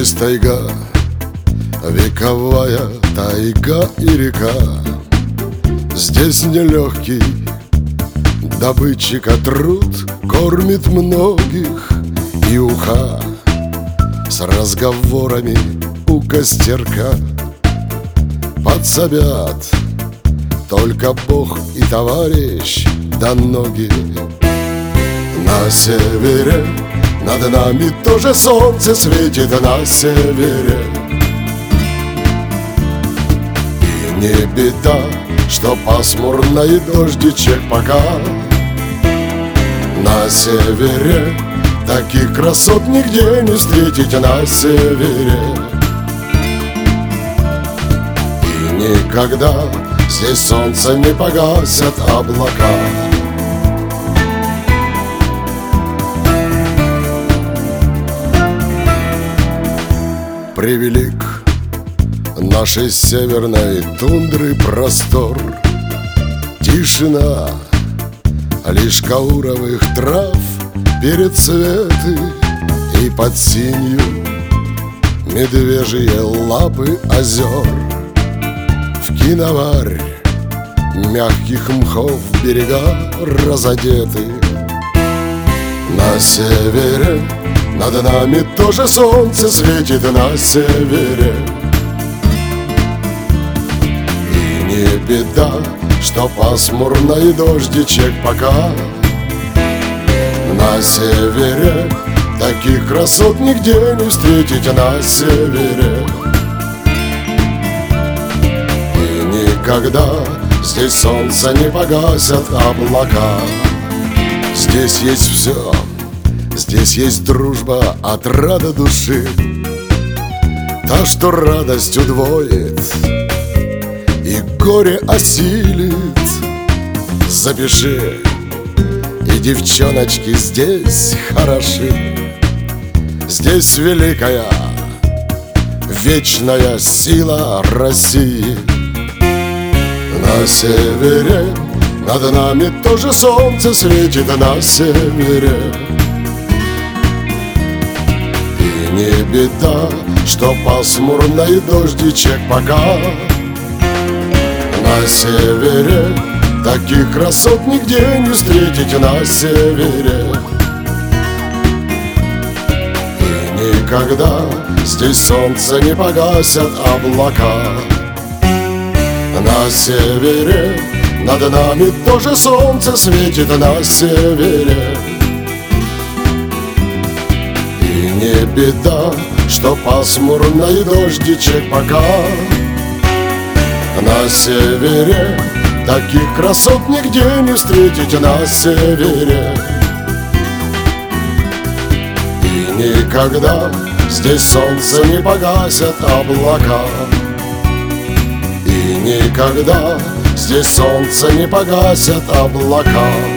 Здесь тайга, вековая тайга и река. Здесь нелегкий добытчика труд кормит многих, и уха с разговорами у костерка подсобят только Бог и товарищ да ноги. На севере над нами тоже солнце светит, на севере. И не беда, что пасмурно и дождичек пока. На севере таких красот нигде не встретить, на севере. И никогда здесь солнце не погасят облака. Превелик нашей северной тундры простор, тишина лишь кауровых трав перед цветы, и под синью медвежьи лапы озер. В киноварь мягких мхов берега разодеты. На севере над нами тоже солнце светит, на севере. И не беда, что пасмурно и дождичек пока. На севере таких красот нигде не встретить, на севере. И никогда здесь солнце не погасят облака. Здесь есть все. Здесь есть дружба, отрада души, та, что радость удвоит и горе осилит. Запиши, и девчоночки здесь хороши. Здесь великая, вечная сила России. На севере над нами тоже солнце светит, на севере. Не беда, что пасмурно и дождичек пока. На севере таких красот нигде не встретить, на севере. И никогда здесь солнце не погасят облака. На севере над нами тоже солнце светит, на севере. Не беда, что пасмурно и дождичек пока. На севере таких красот нигде не встретить, на севере. И никогда здесь солнце не погасят облака. И никогда здесь солнце не погасят облака.